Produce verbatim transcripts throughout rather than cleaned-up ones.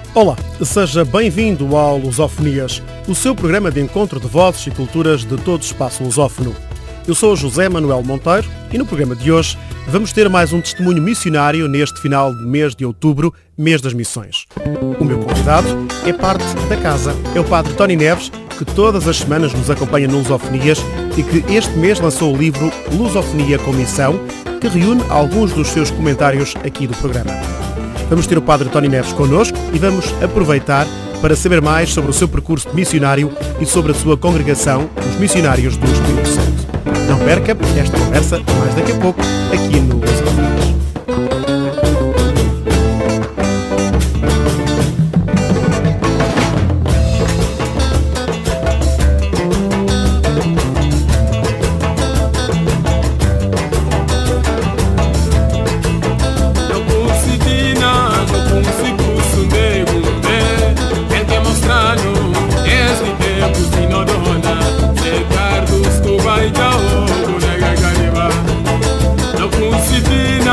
Olá, seja bem-vindo ao Lusofonias, o seu programa de encontro de vozes e culturas de todo o espaço lusófono. Eu sou José Manuel Monteiro e no programa de hoje vamos ter mais um testemunho missionário neste final de mês de outubro, mês das missões. O meu convidado é parte da casa, é o Padre Tony Neves, que todas as semanas nos acompanha no Lusofonias e que este mês lançou o livro Lusofonia com Missão, que reúne alguns dos seus comentários aqui do programa. Vamos ter o Padre Tony Neves connosco e vamos aproveitar para saber mais sobre o seu percurso de missionário e sobre a sua congregação, os Missionários do Espírito Santo. Não perca esta conversa mais daqui a pouco, aqui no Lusofonias. Não consegui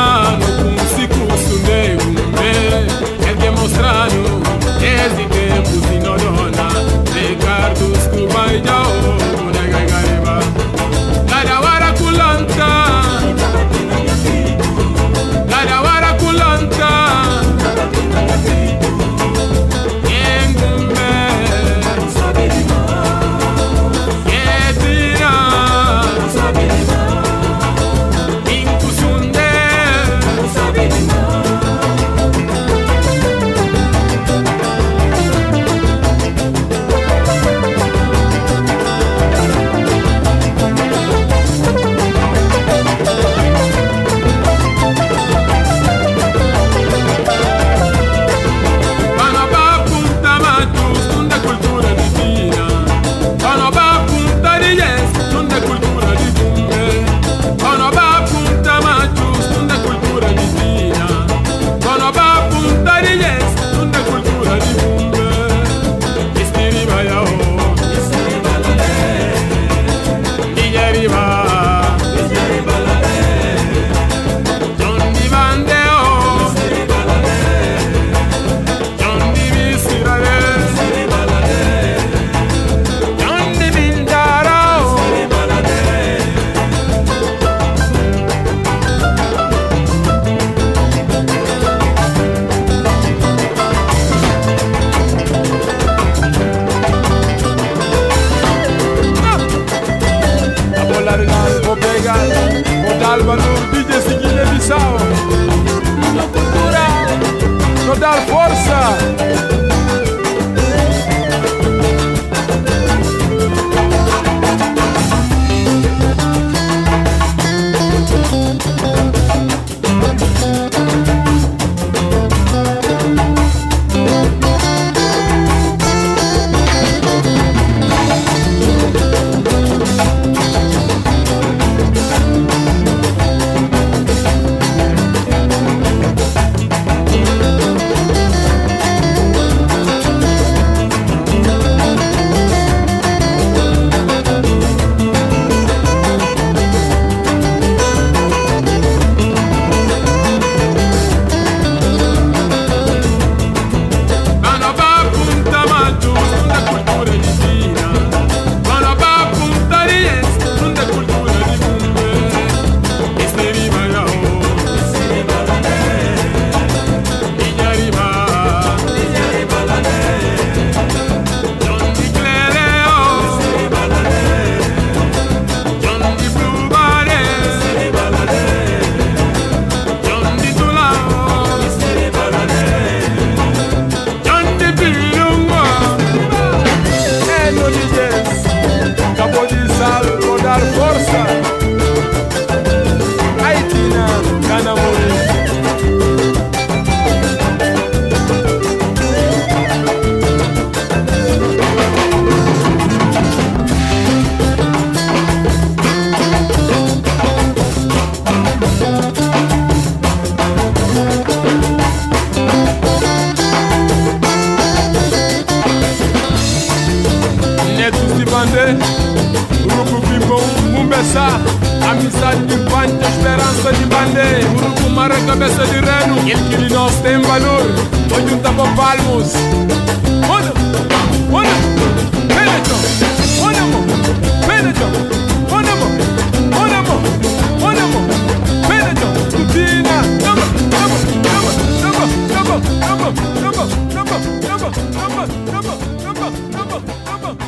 agarra a cabeça de reno, ele que de nós tem valor. Hoje um tapa palmos. Olha, olha, Benetton, olha, amor, Benetton, olha, amor, olha, amor, olha, amor, Benetton, Tutina, toma, toma, toma, toma, toma, toma, toma, toma, toma, toma, toma, toma, toma, toma,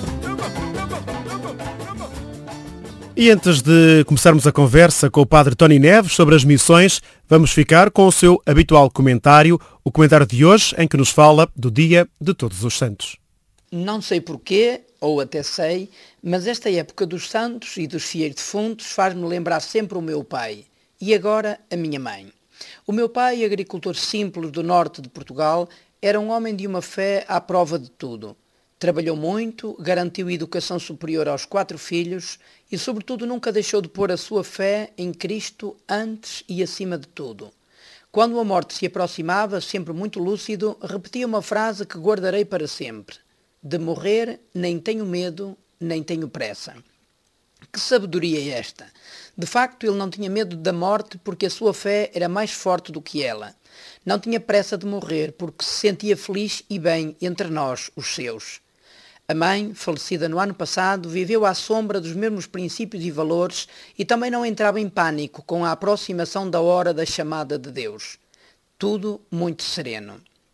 E antes de começarmos a conversa com o Padre Tony Neves sobre as missões, vamos ficar com o seu habitual comentário, o comentário de hoje, em que nos fala do Dia de Todos os Santos. Não sei porquê, ou até sei, mas esta época dos santos e dos fiéis defuntos faz-me lembrar sempre o meu pai e agora a minha mãe. O meu pai, agricultor simples do norte de Portugal, era um homem de uma fé à prova de tudo. Trabalhou muito, garantiu educação superior aos quatro filhos e, sobretudo, nunca deixou de pôr a sua fé em Cristo antes e acima de tudo. Quando a morte se aproximava, sempre muito lúcido, repetia uma frase que guardarei para sempre. De morrer, nem tenho medo, nem tenho pressa. Que sabedoria é esta? De facto, ele não tinha medo da morte porque a sua fé era mais forte do que ela. Não tinha pressa de morrer porque se sentia feliz e bem entre nós, os seus. A mãe, falecida no ano passado, viveu à sombra dos mesmos princípios e valores e também não entrava em pânico com a aproximação da hora da chamada de Deus. Tudo muito sereno.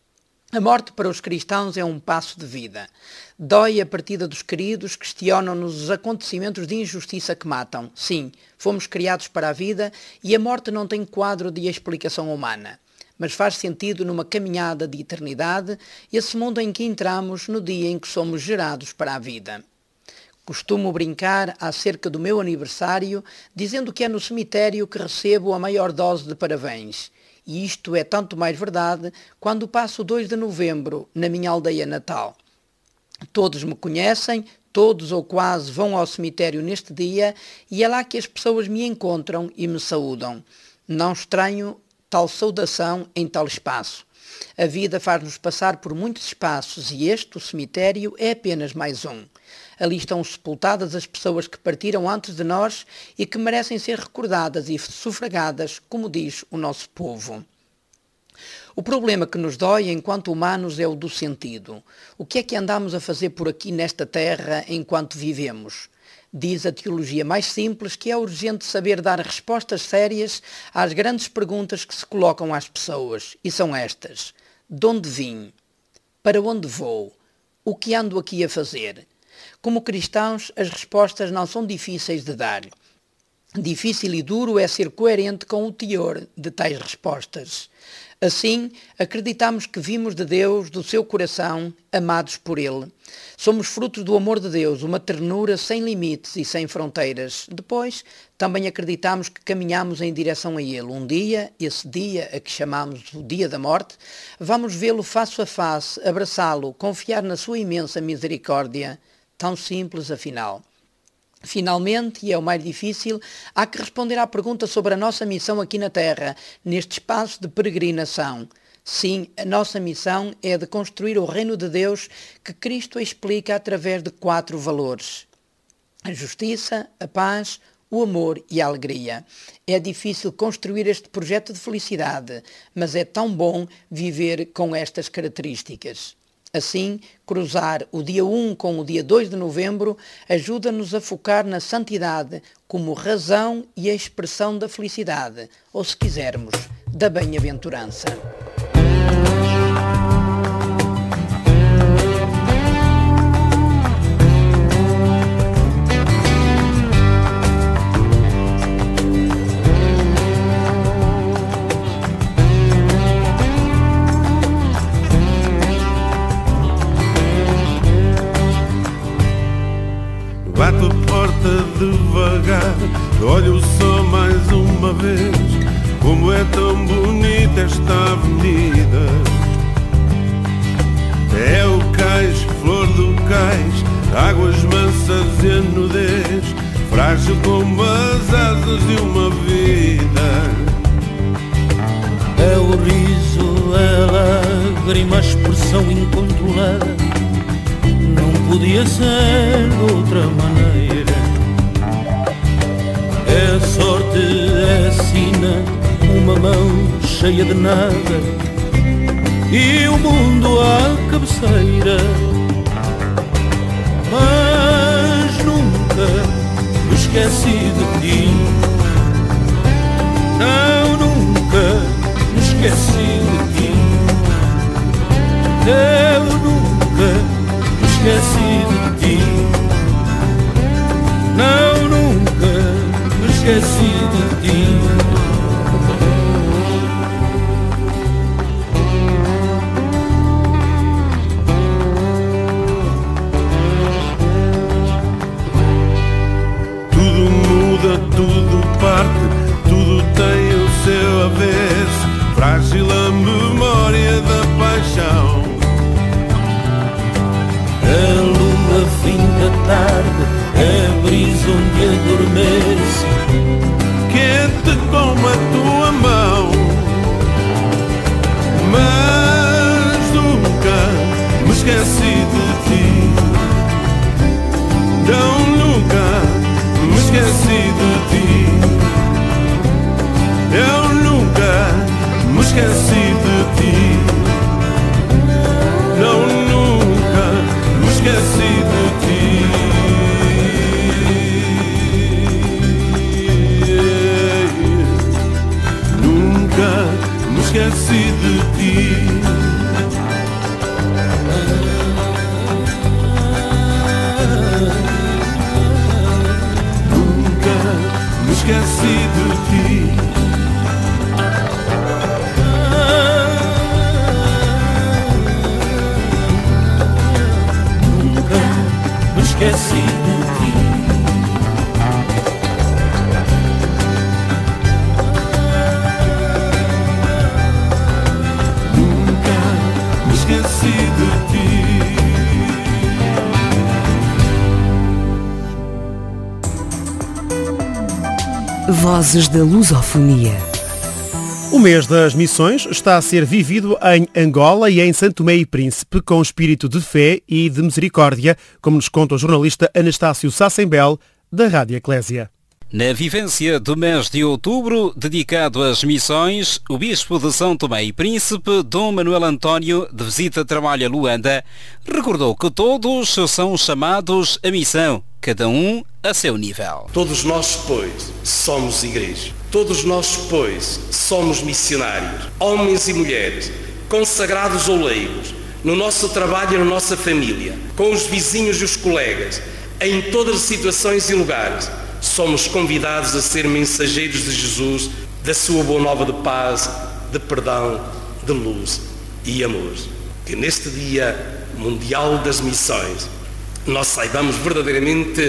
A morte para os cristãos é um passo de vida. Dói a partida dos queridos, questionam-nos os acontecimentos de injustiça que matam. Sim, fomos criados para a vida e a morte não tem quadro de explicação humana. Mas faz sentido numa caminhada de eternidade, esse mundo em que entramos no dia em que somos gerados para a vida. Costumo brincar acerca do meu aniversário, dizendo que é no cemitério que recebo a maior dose de parabéns. E isto é tanto mais verdade quando passo dois de novembro na minha aldeia natal. Todos me conhecem, todos ou quase vão ao cemitério neste dia e é lá que as pessoas me encontram e me saúdam. Não estranho tal saudação em tal espaço. A vida faz-nos passar por muitos espaços e este, o cemitério, é apenas mais um. Ali estão sepultadas as pessoas que partiram antes de nós e que merecem ser recordadas e sufragadas, como diz o nosso povo. O problema que nos dói enquanto humanos é o do sentido. O que é que andamos a fazer por aqui nesta terra enquanto vivemos? Diz a teologia mais simples que é urgente saber dar respostas sérias às grandes perguntas que se colocam às pessoas. E são estas. De onde vim? Para onde vou? O que ando aqui a fazer? Como cristãos, as respostas não são difíceis de dar. Difícil e duro é ser coerente com o teor de tais respostas. Assim, acreditamos que vimos de Deus, do seu coração, amados por Ele. Somos frutos do amor de Deus, uma ternura sem limites e sem fronteiras. Depois, também acreditamos que caminhamos em direção a Ele. Um dia, esse dia a que chamamos o dia da morte, vamos vê-lo face a face, abraçá-lo, confiar na sua imensa misericórdia. Tão simples, afinal. Finalmente, e é o mais difícil, há que responder à pergunta sobre a nossa missão aqui na Terra, neste espaço de peregrinação. Sim, a nossa missão é a de construir o reino de Deus que Cristo explica através de quatro valores. A justiça, a paz, o amor e a alegria. É difícil construir este projeto de felicidade, mas é tão bom viver com estas características. Assim, cruzar o dia um com o dia dois de novembro ajuda-nos a focar na santidade como razão e a expressão da felicidade, ou se quisermos, da bem-aventurança. Bato a porta devagar, olho só mais uma vez. Como é tão bonita esta avenida. É o cais, flor do cais, águas mansas e a nudez, frágil como as asas de uma vida. É o riso, é a lágrima, a expressão incontrolada. Não podia ser de outra maneira. É a sorte, é a sina, uma mão cheia de nada e o mundo à cabeceira. Mas nunca me esqueci de ti. Não, nunca me esqueci de ti. Eu nunca me esqueci de ti. Não, nunca me esqueci de ti. Tudo muda, tudo parte, tudo tem o seu avesso. Frágil a memória da paixão. A lua fim da tarde, a brisa onde adormece, Quente como a tua mão. Mas nunca me esqueci de ti. Não, nunca me esqueci de ti. Eu nunca me esqueci de ti. Não, nunca me esqueci de ti. Nunca me esqueci de ti. Nunca me esqueci de ti. esqueci de ti. Nunca me esqueci de ti. Vozes da Lusofonia. O mês das missões está a ser vivido em Angola e em Santo Tomé e Príncipe, com espírito de fé e de misericórdia, como nos conta o jornalista Anastácio Sassembel, da Rádio Eclésia. Na vivência do mês de outubro, dedicado às missões, o Bispo de São Tomé e Príncipe, Dom Manuel António, de visita de trabalho a Luanda, recordou que todos são chamados à missão, cada um a seu nível. Todos nós, pois, somos igreja. Todos nós, pois, somos missionários, homens e mulheres, consagrados ou leigos, no nosso trabalho e na nossa família, com os vizinhos e os colegas, em todas as situações e lugares. Somos convidados a ser mensageiros de Jesus, da sua boa nova de paz, de perdão, de luz e amor. Que neste Dia Mundial das Missões nós saibamos verdadeiramente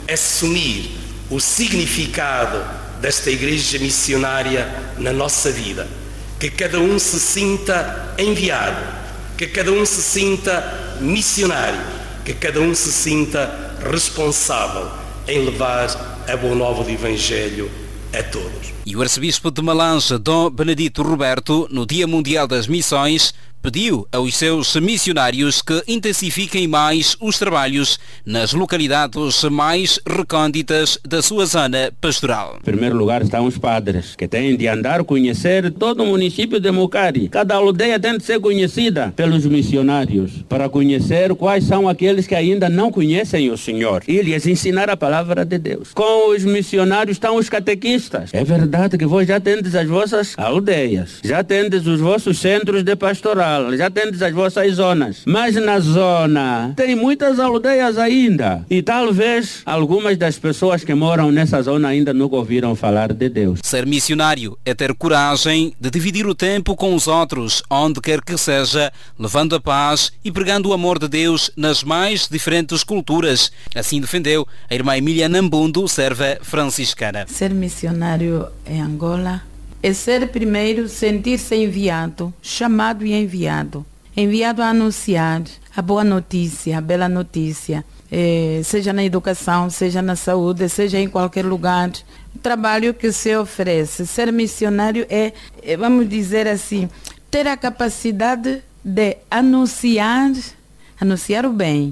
assumir o significado desta igreja missionária na nossa vida. Que cada um se sinta enviado, que cada um se sinta missionário, que cada um se sinta responsável em levar a boa nova do Evangelho a todos. E o arcebispo de Malange, Dom Benedito Roberto, no Dia Mundial das Missões, pediu aos seus missionários que intensifiquem mais os trabalhos nas localidades mais recônditas da sua zona pastoral. Em primeiro lugar estão os padres, que têm de andar conhecer todo o município de Mucari. Cada aldeia tem de ser conhecida pelos missionários, para conhecer quais são aqueles que ainda não conhecem o Senhor e lhes ensinar a palavra de Deus. Com os missionários estão os catequistas. É verdade que vós já tendes as vossas aldeias, já tendes os vossos centros de pastoral, já tendes as vossas zonas, mas na zona tem muitas aldeias ainda e talvez algumas das pessoas que moram nessa zona ainda nunca ouviram falar de Deus. Ser missionário é ter coragem de dividir o tempo com os outros, onde quer que seja, levando a paz e pregando o amor de Deus nas mais diferentes culturas. Assim defendeu a irmã Emília Nambundo, serva franciscana. Ser missionário em Angola é ser primeiro sentir-se enviado, chamado e enviado. Enviado a anunciar a boa notícia, a bela notícia, eh, seja na educação, seja na saúde, seja em qualquer lugar. O trabalho que se oferece. Ser missionário é, é, vamos dizer assim, ter a capacidade de anunciar, anunciar o bem,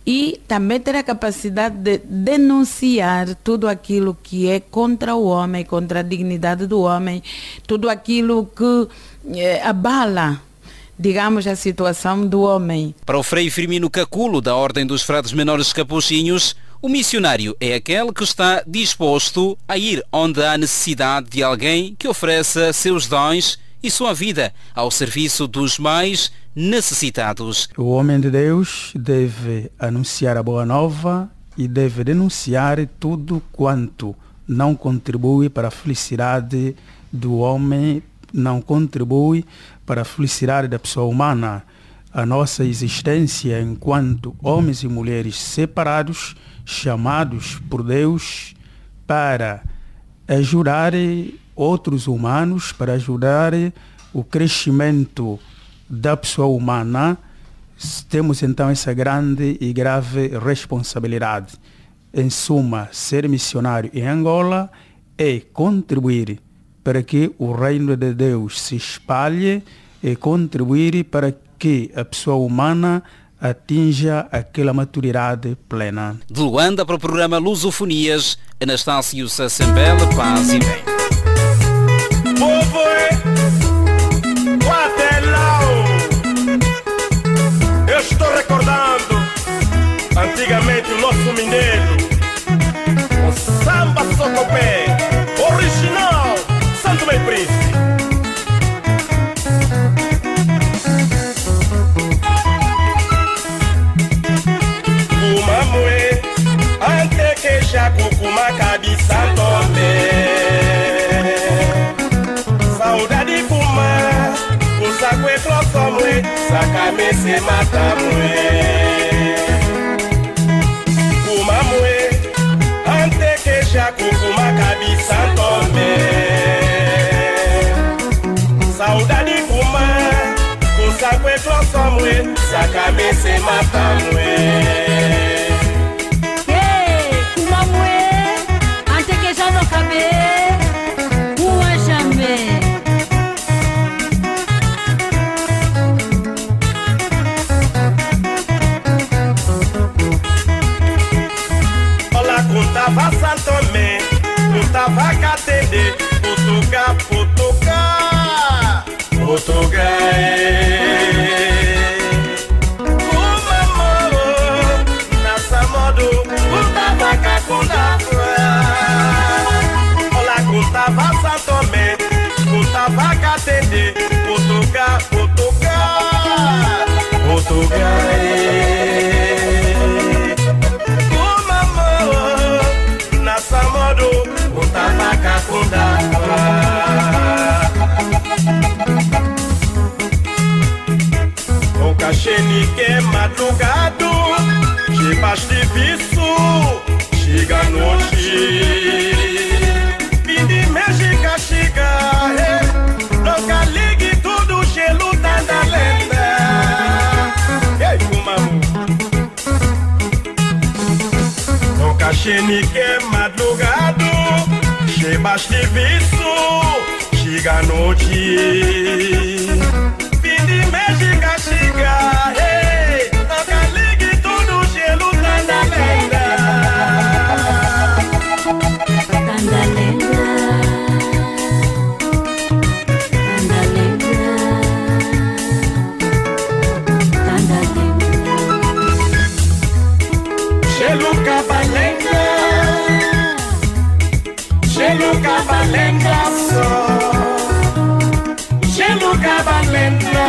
e também ter a capacidade de denunciar tudo aquilo que é contra o homem, contra a dignidade do homem, tudo aquilo que eh, abala, digamos, a situação do homem. Para o Frei Firmino Caculo, da Ordem dos Frades Menores Capuchinhos, o missionário é aquele que está disposto a ir onde há necessidade de alguém que ofereça seus dons e sua vida ao serviço dos mais necessitados. O homem de Deus deve anunciar a boa nova e deve denunciar tudo quanto não contribui para a felicidade do homem, não contribui para a felicidade da pessoa humana. A nossa existência enquanto homens e mulheres separados, chamados por Deus para ajudar outros humanos, para ajudar o crescimento da pessoa humana, temos então essa grande e grave responsabilidade. Em suma, ser missionário em Angola é contribuir para que o reino de Deus se espalhe e contribuir para que a pessoa humana atinja aquela maturidade plena. De Luanda para o programa Lusofonias, Anastácio Sassembele, paz e bem. Povo é Guatelau. Eu estou recordando antigamente o nosso mineiro, o samba socopé, original, Santo Meio Príncipe. Kumamue, ante que já cucuma cabeça tomé. Saudade kuma, usa cuetro somue, saca-me se mata-mue. Kumamue, ante que já cucuma cabeça tomé. Saudade kuma, usa cuetro somue, saca-me se mata-mue. Hey, kumamue, ante que já não cabe. Tava Santomé, tu tava Catende, Putuca, Putuca, Putuca, Kumamoro, nessa modo, tu tava Cacunda, olá, tu tava Santomé, tu tava Catende, Putuca, Putuca, Putuca. O cachene que é madrugado, chebaste viço, chega a noite. Pedi méxica, chega, nunca ligue tudo, gelo tá da lenda. Ei, Kumamu. O cachene que é madrugado, chebaste viço, chega a noite. Pedi méxica, chega, hey, nunca ligue tudo, gelo tá da lenda. Tá da lenda. Tá da lenda. Tá da lenda. Gelo cavalenda. Gelo cavalenda só. Gelo cavalenda.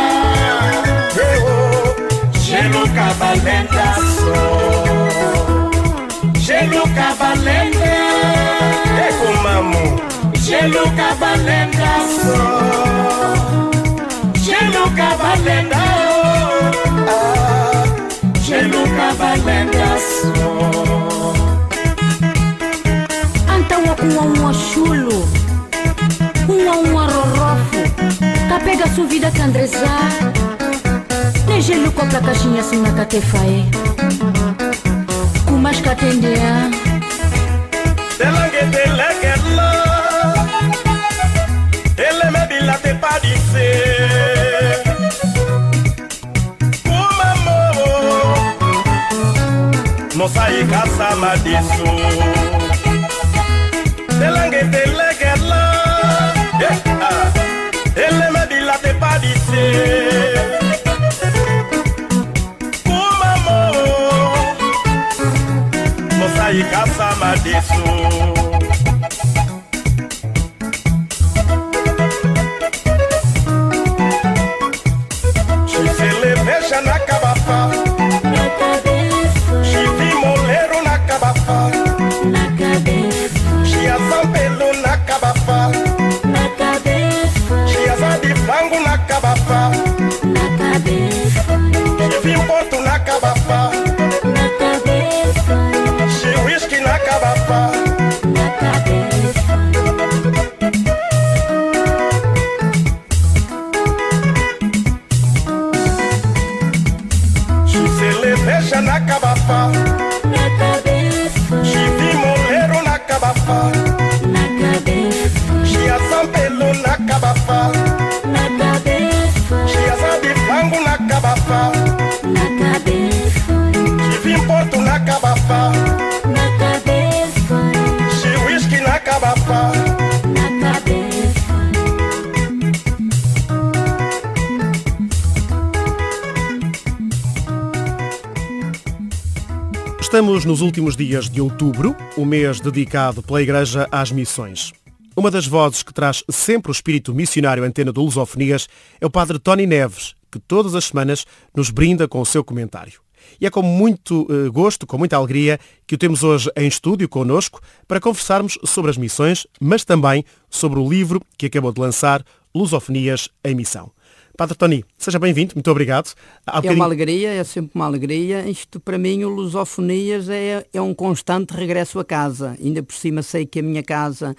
Gelo cavalenda só. Gelo cavalenda. É Kumamu. Gelo cavalenda só. Gelo cavalenda. Ah, gelo cavalenda só. Então um um chulo, um um rorofo, tá pega sua vida que andrezá. Nem gelo compra caixinha assim na catefae. Com mais catendea. Delangue delegue lá. Ele me dilate pra dizer. Kumamoro. moça e caça madiço. Telangue telegela, ele me dila te padisse. Como amor, moça e caça madiço. Na cabafa, na cabeça. Chivi moleiro na cabafa, na cabeça. Chiazão pelo na cabafa, na cabeça. Chiazão de frango na cabafa, na cabeça. Chivi porto na cabafa, na cabeça. Chi whisky na cabafa, na cabeça. Deixa na cabafa, na cabeça. Chivi moleiro na cabafa, na cabeça. Chiazão pelo na cabafa, na cabeça. Chiazão de frango na cabafa, na cabeça. Chivi porto na cabafa, na cabeça. Chi whisky na cabafa, na cabeça. Estamos nos últimos dias de outubro, o mês dedicado pela Igreja às missões. Uma das vozes que traz sempre o espírito missionário à antena do Lusofonias é o padre Tony Neves, que todas as semanas nos brinda com o seu comentário. E é com muito eh, gosto, com muita alegria, que o temos hoje em estúdio connosco para conversarmos sobre as missões, mas também sobre o livro que acabou de lançar, Lusofonias em Missão. Padre Tony, seja bem-vindo, muito obrigado. Há é bocadinho... uma alegria, é sempre uma alegria. Isto para mim, o Lusofonias é, é um constante regresso a casa. Ainda por cima sei que a minha casa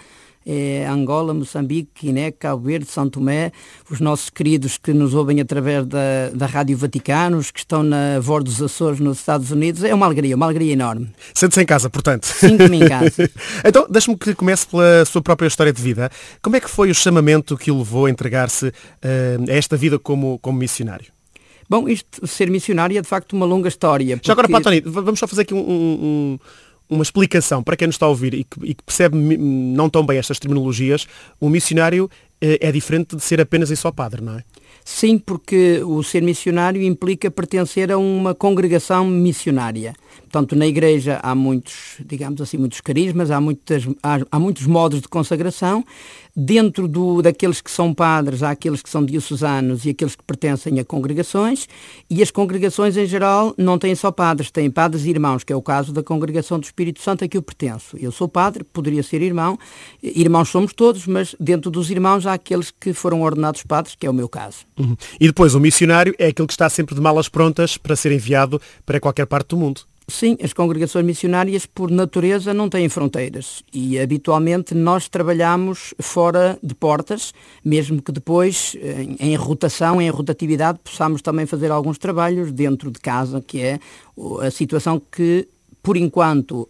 é Angola, Moçambique, Guiné, Cabo Verde, São Tomé, os nossos queridos que nos ouvem através da, da Rádio Vaticano, os que estão na Voz dos Açores nos Estados Unidos. É uma alegria, uma alegria enorme. Sente-se em casa, portanto. Sinto-me em casa. Então, deixe-me que comece pela sua própria história de vida. Como é que foi o chamamento que o levou a entregar-se uh, a esta vida como, como missionário? Bom, isto, ser missionário é de facto uma longa história. Porque... Já agora, Padre Tony, vamos só fazer aqui um... um, um... uma explicação para quem nos está a ouvir e que, e que percebe não tão bem estas terminologias. Um missionário eh, é diferente de ser apenas e só padre, não é? Sim, porque o ser missionário implica pertencer a uma congregação missionária. Portanto, na Igreja há muitos, digamos assim, muitos carismas, há, muitas, há, há muitos modos de consagração. Dentro do, daqueles que são padres, há aqueles que são diocesanos e aqueles que pertencem a congregações, e as congregações em geral não têm só padres, têm padres e irmãos, que é o caso da Congregação do Espírito Santo a que eu pertenço. Eu sou padre, poderia ser irmão, irmãos somos todos, mas dentro dos irmãos há aqueles que foram ordenados padres, que é o meu caso. Uhum. E depois o missionário é aquele que está sempre de malas prontas para ser enviado para qualquer parte do mundo. Sim, as congregações missionárias, por natureza, não têm fronteiras e, habitualmente, nós trabalhamos fora de portas, mesmo que depois, em, em rotação, em rotatividade, possamos também fazer alguns trabalhos dentro de casa, que é a situação que, por enquanto,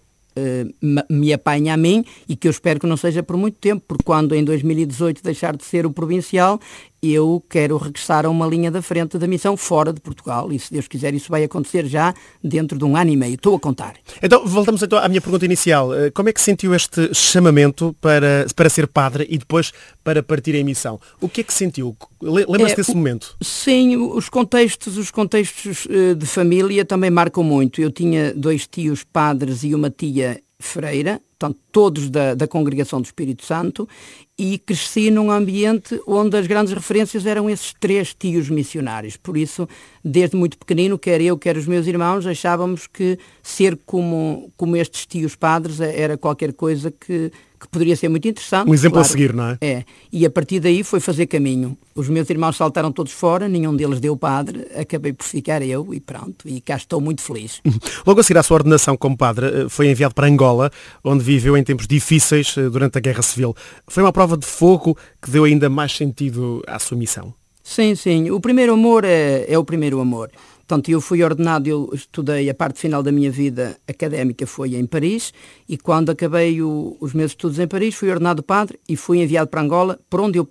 me apanha a mim e que eu espero que não seja por muito tempo, porque quando em dois mil e dezoito deixar de ser o provincial, eu quero regressar a uma linha da frente da missão fora de Portugal e, se Deus quiser, isso vai acontecer já dentro de um ano e meio. Estou a contar. Então, voltamos então à minha pergunta inicial. Como é que sentiu este chamamento para, para ser padre e depois para partir em missão? O que é que sentiu? Lembra-se é, desse momento? Sim, os contextos, os contextos de família também marcam muito. Eu tinha dois tios padres e uma tia freira, portanto, todos da, da Congregação do Espírito Santo, e cresci num ambiente onde as grandes referências eram esses três tios missionários. Por isso, desde muito pequenino, quer eu, quer os meus irmãos, achávamos que ser como, como estes tios padres era qualquer coisa que, que poderia ser muito interessante. Um exemplo claro, a seguir, não é? É. E a partir daí foi fazer caminho. Os meus irmãos saltaram todos fora, nenhum deles deu padre, acabei por ficar eu e pronto, e cá estou muito feliz. Logo a seguir à sua ordenação como padre, foi enviado para Angola, onde viveu em tempos difíceis durante a Guerra Civil. Foi uma prova de fogo que deu ainda mais sentido à sua missão. Sim, sim. O primeiro amor é, é o primeiro amor. Portanto, eu fui ordenado, eu estudei, a parte final da minha vida académica foi em Paris, e quando acabei o, os meus estudos em Paris, fui ordenado padre e fui enviado para Angola, por onde eu pedi.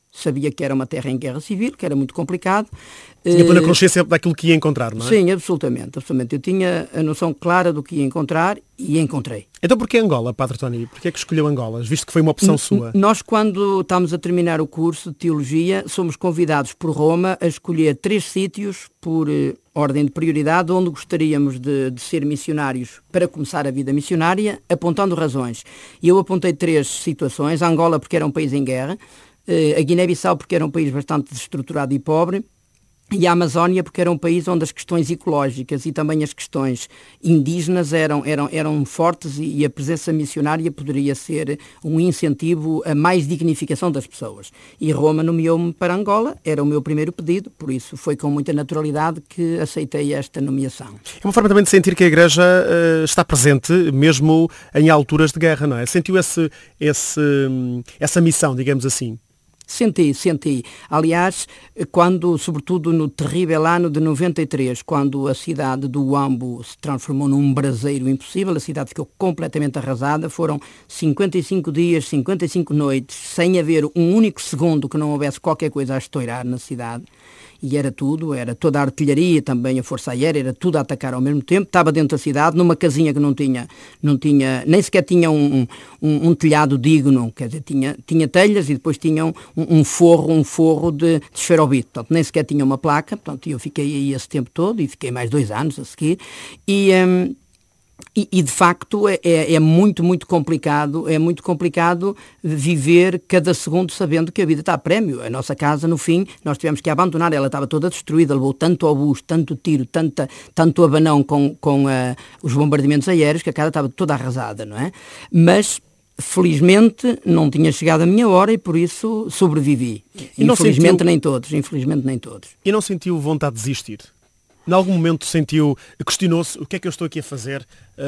sabia que era uma terra em guerra civil, que era muito complicado. Tinha plena consciência daquilo que ia encontrar, não é? Sim, absolutamente, absolutamente. Eu tinha a noção clara do que ia encontrar e encontrei. Então porquê Angola, Padre Tony? Porquê é que escolheu Angola, visto que foi uma opção sua? Nós, quando estamos a terminar o curso de Teologia, somos convidados por Roma a escolher três sítios por eh, ordem de prioridade, onde gostaríamos de, de ser missionários para começar a vida missionária, apontando razões. E eu apontei três situações: Angola, porque era um país em guerra; eh, a Guiné-Bissau, porque era um país bastante desestruturado e pobre; e a Amazónia, porque era um país onde as questões ecológicas e também as questões indígenas eram, eram, eram fortes, e, e a presença missionária poderia ser um incentivo a mais dignificação das pessoas. E Roma nomeou-me para Angola, era o meu primeiro pedido, por isso foi com muita naturalidade que aceitei esta nomeação. É uma forma também de sentir que a Igreja uh, está presente, mesmo em alturas de guerra, não é? Sentiu esse, esse, essa missão, digamos assim? Senti, senti. Aliás, quando, sobretudo no terrível ano de noventa e três, quando a cidade do Huambo se transformou num braseiro impossível, a cidade ficou completamente arrasada, foram cinquenta e cinco dias, cinquenta e cinco noites, sem haver um único segundo que não houvesse qualquer coisa a estourar na cidade. E era tudo, era toda a artilharia, também a força aérea, era tudo a atacar ao mesmo tempo. Estava dentro da cidade, numa casinha que não tinha, não tinha nem sequer tinha um, um, um telhado digno, quer dizer, tinha, tinha telhas e depois tinha um, um forro, um forro de, de esferovite, portanto, nem sequer tinha uma placa, portanto, eu fiquei aí esse tempo todo e fiquei mais dois anos a seguir. E... Um, E, e de facto é, é muito, muito complicado, é muito complicado viver cada segundo sabendo que a vida está a prémio. A nossa casa, no fim, nós tivemos que abandonar, ela estava toda destruída, levou tanto obus, tanto tiro, tanta, tanto abanão com, com uh, os bombardeamentos aéreos, que a casa estava toda arrasada, não é? Mas, felizmente, não tinha chegado a minha hora e por isso sobrevivi. E infelizmente sentiu... nem todos, infelizmente nem todos. E não sentiu vontade de desistir? Em algum momento sentiu, questionou-se, o que é que eu estou aqui a fazer?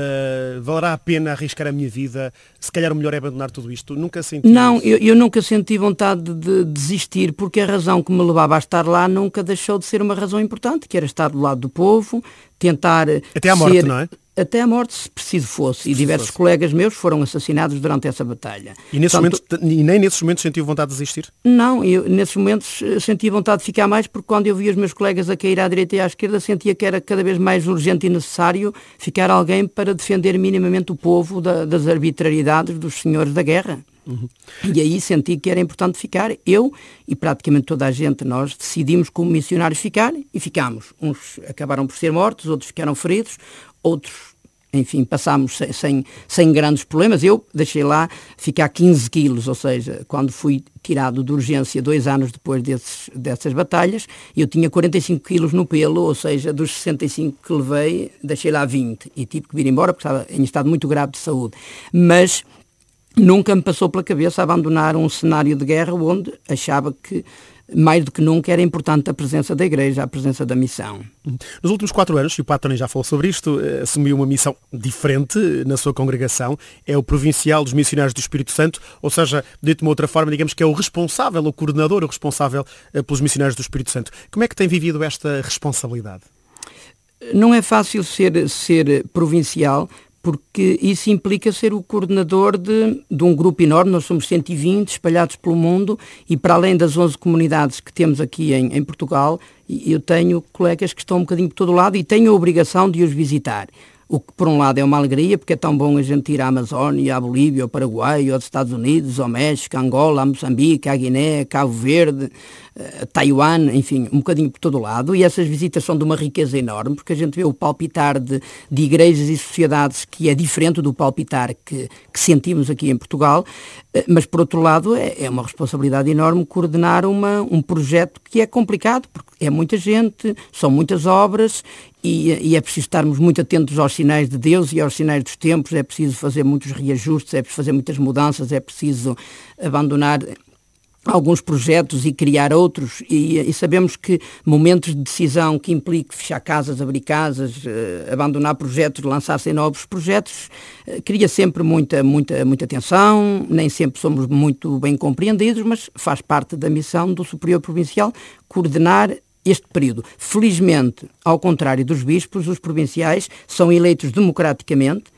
Uh, valerá a pena arriscar a minha vida? Se calhar o melhor é abandonar tudo isto? Nunca senti Não, isso? eu, eu nunca senti vontade de desistir, porque a razão que me levava a estar lá nunca deixou de ser uma razão importante, que era estar do lado do povo, tentar... Até à morte, ser... não é? Até a morte, se preciso fosse. E diversos fosse. colegas meus foram assassinados durante essa batalha. E, nesses Portanto, momentos, e nem nesses momentos sentiu vontade de desistir? Não, eu nesses momentos senti vontade de ficar mais, porque quando eu via os meus colegas a cair à direita e à esquerda, sentia que era cada vez mais urgente e necessário ficar alguém para defender minimamente o povo da, das arbitrariedades dos senhores da guerra. Uhum. E aí senti que era importante ficar. Eu e praticamente toda a gente, nós decidimos como missionários ficar e ficámos. Uns acabaram por ser mortos, outros ficaram feridos, outros, enfim, passámos sem, sem, sem grandes problemas. Eu deixei lá ficar quinze quilos, ou seja, quando fui tirado de urgência dois anos depois desses, dessas batalhas, eu tinha quarenta e cinco quilos no pelo, ou seja, dos sessenta e cinco que levei, deixei lá vinte e tive que vir embora porque estava em estado muito grave de saúde. Mas nunca me passou pela cabeça abandonar um cenário de guerra onde achava que, mais do que nunca, era importante a presença da Igreja, a presença da missão. Nos últimos quatro anos, e o Padre também já falou sobre isto, assumiu uma missão diferente na sua congregação, é o Provincial dos Missionários do Espírito Santo, ou seja, dito de uma outra forma, digamos que é o responsável, o coordenador, o responsável pelos Missionários do Espírito Santo. Como é que tem vivido esta responsabilidade? Não é fácil ser, ser provincial, porque isso implica ser o coordenador de, de um grupo enorme. Nós somos cento e vinte espalhados pelo mundo e para além das onze comunidades que temos aqui em, em Portugal, eu tenho colegas que estão um bocadinho por todo lado e tenho a obrigação de os visitar. O que por um lado é uma alegria, porque é tão bom a gente ir à Amazónia, à Bolívia, ao Paraguai, aos Estados Unidos, ao México, a Angola, a Moçambique, a Guiné, a Cabo Verde, a Taiwan, enfim, um bocadinho por todo lado. E essas visitas são de uma riqueza enorme, porque a gente vê o palpitar de, de igrejas e sociedades que é diferente do palpitar que, que sentimos aqui em Portugal. Mas, por outro lado, é, é uma responsabilidade enorme coordenar uma, um projeto que é complicado, porque é muita gente, são muitas obras, e, e é preciso estarmos muito atentos aos sinais de Deus e aos sinais dos tempos, é preciso fazer muitos reajustes, é preciso fazer muitas mudanças, é preciso abandonar alguns projetos e criar outros, e, e sabemos que momentos de decisão que impliquem fechar casas, abrir casas, uh, abandonar projetos, lançar-se em novos projetos, uh, cria sempre muita, muita, muita tensão, nem sempre somos muito bem compreendidos, mas faz parte da missão do Superior Provincial coordenar este período. Felizmente, ao contrário dos bispos, os provinciais são eleitos democraticamente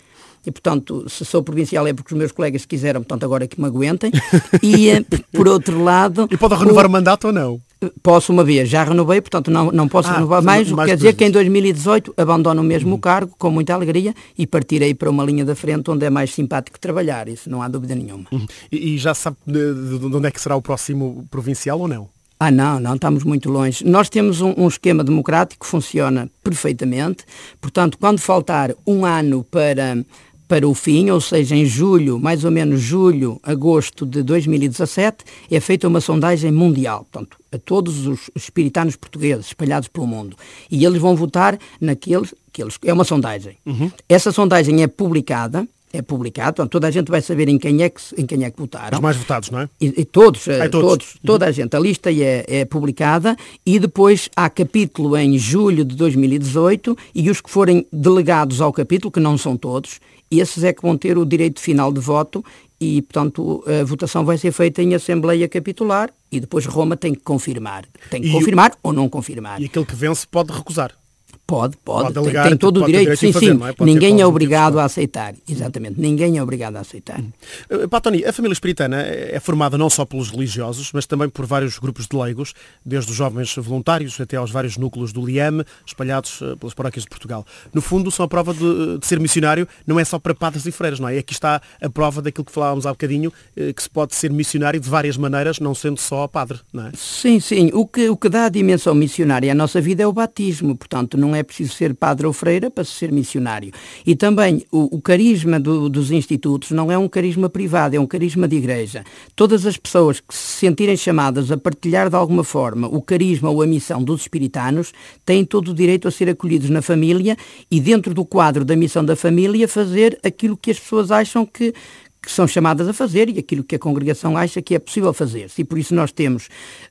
e, portanto, se sou provincial é porque os meus colegas quiseram, portanto, agora é que me aguentem. E, por outro lado... E pode renovar o, o mandato ou não? Posso uma vez, já renovei, portanto não, não posso ah, renovar mais, o que quer dizer que em dois mil e dezoito abandono o mesmo uhum. cargo, com muita alegria, e partirei para uma linha da frente onde é mais simpático trabalhar, isso não há dúvida nenhuma. Uhum. E, e já sabe de, de onde é que será o próximo provincial ou não? Ah, não, não, estamos muito longe. Nós temos um, um esquema democrático que funciona perfeitamente, portanto, quando faltar um ano para... para o fim, ou seja, em julho, mais ou menos julho, agosto de dois mil e dezassete, é feita uma sondagem mundial, portanto, a todos os espiritanos portugueses espalhados pelo mundo. E eles vão votar naqueles, que eles, é uma sondagem. Uhum. Essa sondagem é publicada, é publicada, portanto, toda a gente vai saber em quem é que, em quem é que votaram. Os mais votados, não é? E, e todos, Ai, todos, todos. Uhum. toda a gente. A lista é, é publicada e depois há capítulo em julho de dois mil e dezoito e os que forem delegados ao capítulo, que não são todos, esses é que vão ter o direito final de voto e, portanto, a votação vai ser feita em Assembleia Capitular e depois Roma tem que confirmar. Tem que e confirmar o... ou não confirmar. E aquele que vence pode recusar. Pode, pode, pode alegar, tem, tem todo o direito, direito sim, fazer, sim, é? Ninguém é obrigado a aceitar, exatamente, ninguém é obrigado a aceitar. Uh, Patoni, a família espiritana é formada não só pelos religiosos, mas também por vários grupos de leigos, desde os jovens voluntários até aos vários núcleos do L I E M, espalhados uh, pelas paróquias de Portugal. No fundo, são a prova de, de ser missionário, não é só para padres e freiras, não é? Aqui está a prova daquilo que falávamos há bocadinho, uh, que se pode ser missionário de várias maneiras, não sendo só padre, não é? Sim, sim, o que, o que dá a dimensão missionária à nossa vida é o batismo, portanto, não é preciso ser padre ou freira para ser missionário. E também o, o carisma do, dos institutos não é um carisma privado, é um carisma de igreja. Todas as pessoas que se sentirem chamadas a partilhar de alguma forma o carisma ou a missão dos espiritanos têm todo o direito a ser acolhidos na família e dentro do quadro da missão da família fazer aquilo que as pessoas acham que que são chamadas a fazer e aquilo que a congregação acha que é possível fazer-se. E por isso nós temos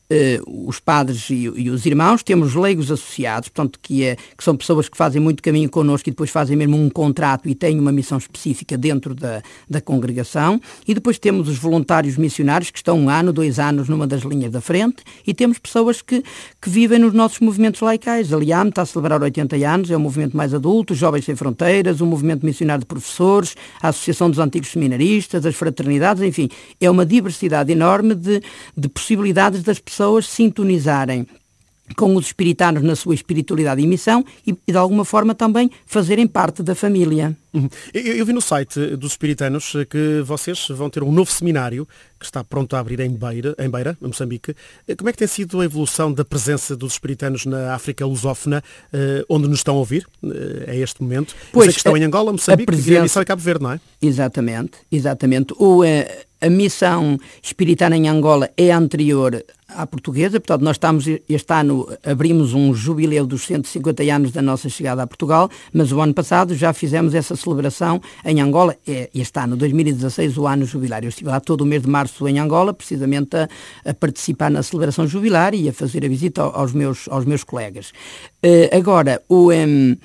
uh, os padres e, e os irmãos, temos leigos associados, portanto, que, é, que são pessoas que fazem muito caminho connosco e depois fazem mesmo um contrato e têm uma missão específica dentro da, da congregação. E depois temos os voluntários missionários que estão um ano, dois anos numa das linhas da frente e temos pessoas que, que vivem nos nossos movimentos laicais. A L I A M está a celebrar oitenta anos, é um movimento mais adulto, Jovens Sem Fronteiras, o movimento missionário de professores, a Associação dos Antigos Seminaristas, das fraternidades, enfim, é uma diversidade enorme de, de possibilidades das pessoas sintonizarem com os espiritanos na sua espiritualidade e missão e, e de alguma forma também fazerem parte da família. Uhum. Eu, eu vi no site dos espiritanos que vocês vão ter um novo seminário que está pronto a abrir em Beira, em Beira, em Moçambique. Como é que tem sido a evolução da presença dos espiritanos na África lusófona, onde nos estão a ouvir a este momento? Pois, eu sei que estão a, em Angola, Moçambique, presença... Guiné-Bissau e Cabo Verde, não é? Exatamente, exatamente. O, a missão espiritana em Angola é anterior à portuguesa, portanto nós estamos, este ano abrimos um jubileu dos cento e cinquenta anos da nossa chegada a Portugal, mas o ano passado já fizemos essa celebração em Angola, é este ano, dois mil e dezasseis, o ano jubilário. Eu estive lá todo o mês de março em Angola, precisamente a, a participar na celebração jubilar e a fazer a visita aos meus, aos meus colegas. Uh, agora, o... Um,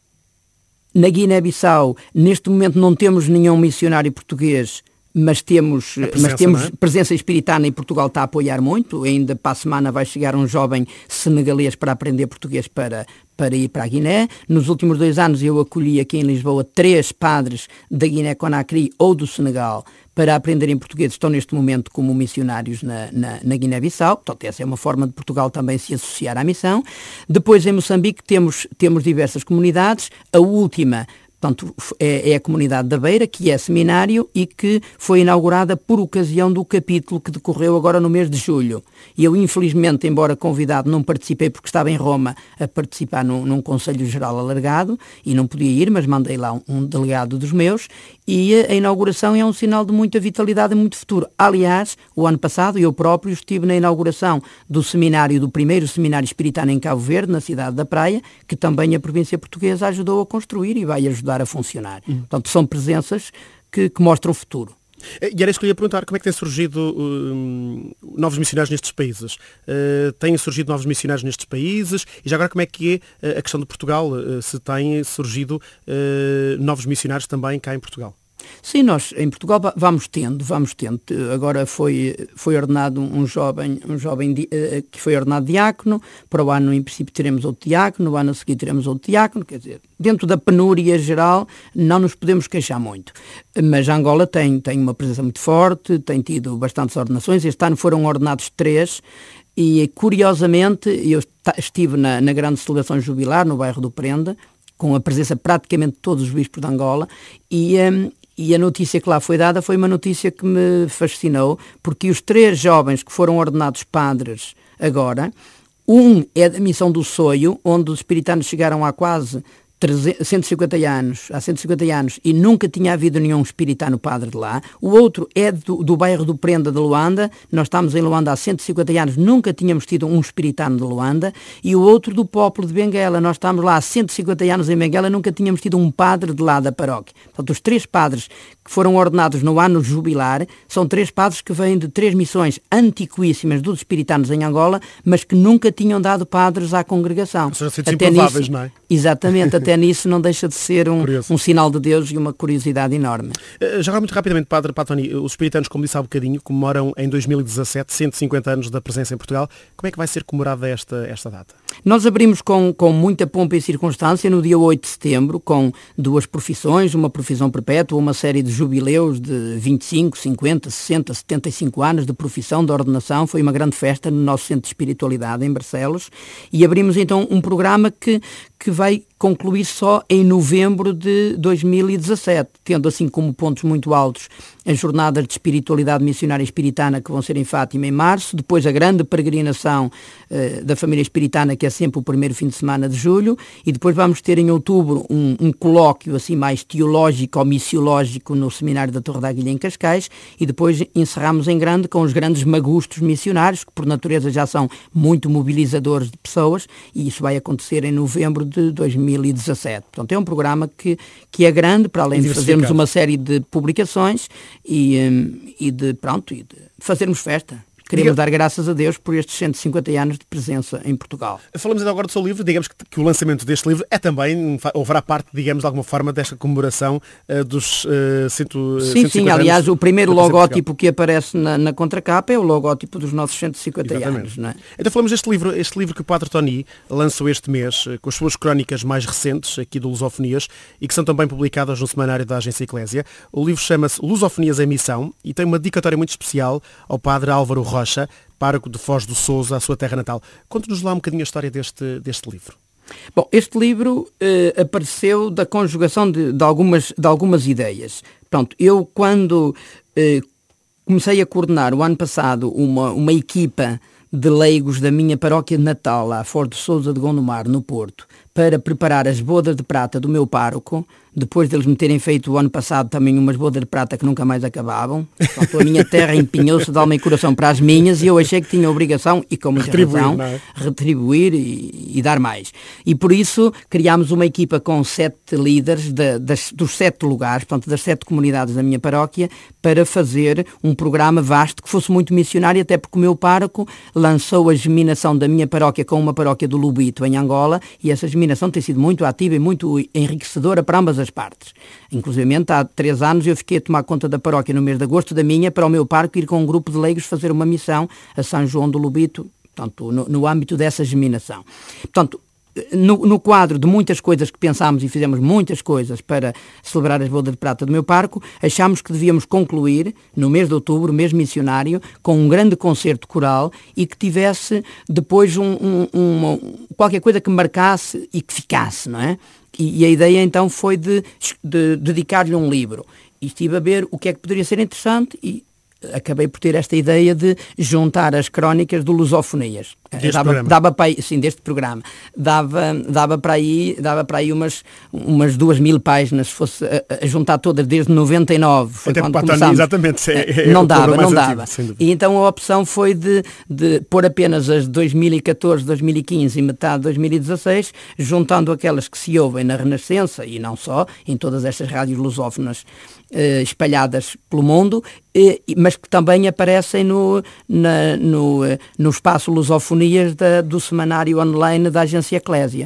na Guiné-Bissau, neste momento não temos nenhum missionário português, mas temos, presença, mas temos é? presença espiritana e Portugal está a apoiar muito. Ainda para a semana vai chegar um jovem senegalês para aprender português para, para ir para a Guiné. Nos últimos dois anos eu acolhi aqui em Lisboa três padres da Guiné-Conakry ou do Senegal para aprenderem português. Estão neste momento como missionários na, na, na Guiné-Bissau. Portanto, essa é uma forma de Portugal também se associar à missão. Depois em Moçambique temos, temos diversas comunidades. A última... Portanto, é, é a comunidade da Beira, que é seminário e que foi inaugurada por ocasião do capítulo que decorreu agora no mês de julho. E eu, infelizmente, embora convidado, não participei porque estava em Roma a participar num, num Conselho Geral alargado e não podia ir, mas mandei lá um, um delegado dos meus e a, a inauguração é um sinal de muita vitalidade e muito futuro. Aliás, o ano passado eu próprio estive na inauguração do seminário, do primeiro seminário espiritano em Cabo Verde, na cidade da Praia, que também a província portuguesa ajudou a construir e vai ajudar a funcionar. Uhum. Portanto, são presenças que, que mostram o futuro. E era isso que eu ia perguntar, como é que têm surgido um, novos missionários nestes países? Uh, têm surgido novos missionários nestes países? E já agora como é que é a questão de Portugal? Uh, se têm surgido uh, novos missionários também cá em Portugal? Sim, nós em Portugal vamos tendo, vamos tendo. Agora foi, foi ordenado um jovem, um jovem uh, que foi ordenado diácono. Para o ano, em princípio, teremos outro diácono. No ano a seguir teremos outro diácono. Quer dizer, dentro da penúria geral, não nos podemos queixar muito. Mas a Angola tem, tem uma presença muito forte, tem tido bastantes ordenações. Este ano foram ordenados três. E, curiosamente, eu estive na, na grande celebração jubilar, no bairro do Prenda, com a presença praticamente de todos os bispos de Angola. E... Um, E a notícia que lá foi dada foi uma notícia que me fascinou, porque os três jovens que foram ordenados padres agora, um é da Missão do Soio, onde os espiritanos chegaram há quase cento e cinquenta anos, há cento e cinquenta anos, e nunca tinha havido nenhum espiritano padre de lá. O outro é do, do bairro do Prenda de Luanda. Nós estamos em Luanda há cento e cinquenta anos, nunca tínhamos tido um espiritano de Luanda. E o outro do Popolo de Benguela. Nós estamos lá há cento e cinquenta anos em Benguela, nunca tínhamos tido um padre de lá da paróquia. Portanto, os três padres que foram ordenados no ano jubilar são três padres que vêm de três missões antiquíssimas dos espiritanos em Angola, mas que nunca tinham dado padres à congregação. Ou seja, até improváveis, nisso, não é? Exatamente, até nisso não deixa de ser um, um sinal de Deus e uma curiosidade enorme. Já muito rapidamente, Padre Patoni, os espiritanos, como disse há bocadinho, comemoram em dois mil e dezassete cento e cinquenta anos da presença em Portugal. Como é que vai ser comemorada esta, esta data? Nós abrimos com, com muita pompa e circunstância no dia oito de setembro, com duas profissões, uma profissão perpétua, uma série de jubileus de vinte e cinco, cinquenta, sessenta, setenta e cinco anos de profissão, de ordenação. Foi uma grande festa no nosso centro de espiritualidade em Barcelos, e abrimos então um programa que, que vai concluir só em novembro de dois mil e dezassete, tendo assim como pontos muito altos as jornadas de espiritualidade missionária espiritana que vão ser em Fátima em março, depois a grande peregrinação uh, da família espiritana, que é sempre o primeiro fim de semana de julho, e depois vamos ter em outubro um, um colóquio assim mais teológico ou missiológico no seminário da Torre da Aguilha em Cascais, e depois encerramos em grande com os grandes magustos missionários, que por natureza já são muito mobilizadores de pessoas, e isso vai acontecer em novembro de dois mil e dezassete. Portanto, é um programa que, que é grande, para além de fazermos uma série de publicações e, um, e de, pronto, e de fazermos festa. Queremos dar graças a Deus por estes cento e cinquenta anos de presença em Portugal. Falamos agora do seu livro. Digamos que, que o lançamento deste livro é também, ou fará parte, digamos, de alguma forma, desta comemoração uh, dos uh, cento, sim, cento e cinquenta sim, aliás, anos o primeiro logótipo que aparece na, na contracapa é o logótipo dos nossos cento e cinquenta anos. Não é? Então falamos deste livro, este livro que o Padre Tony lançou este mês, com as suas crónicas mais recentes, aqui do Lusofonias, e que são também publicadas no semanário da Agência Eclésia. O livro chama-se Lusofonias em Missão e tem uma dedicatória muito especial ao Padre Álvaro Rocha, pároco de Foz do Sousa, a sua terra natal. Conte-nos lá um bocadinho a história deste, deste livro. Bom, este livro eh, apareceu da conjugação de, de, algumas, de algumas ideias. Pronto, eu quando eh, comecei a coordenar o ano passado uma, uma equipa de leigos da minha paróquia de Natal, a Foz do Sousa de Gondomar, no Porto, para preparar as bodas de prata do meu pároco, depois deles me terem feito o ano passado também umas bodas de prata que nunca mais acabavam. Portanto, a minha terra empenhou-se de alma e coração para as minhas, e eu achei que tinha a obrigação, e com muita retribuir, razão, é? retribuir e, e dar mais. E por isso criámos uma equipa com sete líderes de, das, dos sete lugares, portanto das sete comunidades da minha paróquia, para fazer um programa vasto que fosse muito missionário, até porque o meu pároco lançou a geminação da minha paróquia com uma paróquia do Lubito, em Angola, e essa geminação tem sido muito ativa e muito enriquecedora para ambas as partes. Inclusive, há três anos eu fiquei a tomar conta da paróquia no mês de agosto da minha, para o meu pároco ir com um grupo de leigos fazer uma missão a São João do Lubito, portanto, no, no âmbito dessa geminação. Portanto, No, no quadro de muitas coisas que pensámos e fizemos muitas coisas para celebrar as bodas de prata do meu pároco, achámos que devíamos concluir no mês de outubro, mês missionário, com um grande concerto coral e que tivesse depois um, um, uma, qualquer coisa que marcasse e que ficasse, não é? E, e a ideia então foi de, de dedicar-lhe um livro. E estive a ver o que é que poderia ser interessante e acabei por ter esta ideia de juntar as crónicas do Lusofonias. Deste dava, programa. dava para aí, sim, deste programa. Dava, dava para aí, dava para aí umas, umas duas mil páginas, se fosse a, a juntar todas desde noventa e nove. Foi Até quando para começámos. Exatamente. É, é não o dava, não mais dava. antigo, E então a opção foi de, de pôr apenas as de dois mil e catorze, dois mil e quinze e metade de dois mil e dezasseis, juntando aquelas que se ouvem na Renascença, e não só, em todas estas rádios lusófonas eh, espalhadas pelo mundo, eh, mas que também aparecem no, na, no, no espaço Lusofonias da, do semanário online da Agência Eclésia.